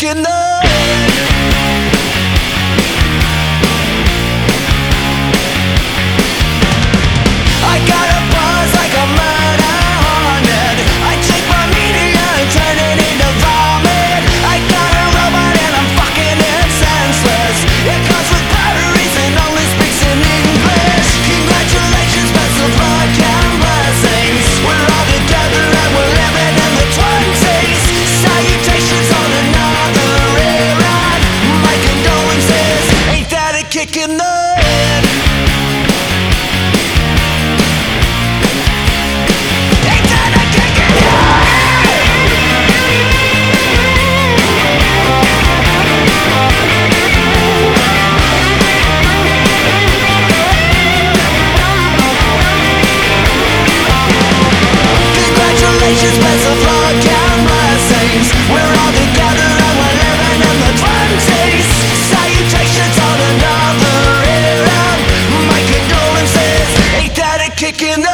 in the head. I got a buzz like a murder hornet. I take my media and turn it into vomit. I got a robot and I'm fucking it senseless. It comes with batteries and only speaks in English. Congratulations, best of luck and blessings. We're all together and we're living in the 20s. Salutations on another era. My condolences. Ain't that a kick in the head? Best of luck and blessings. We're all together and we're living in the 20s. Salutations on another era. My condolences. Ain't that a kick in the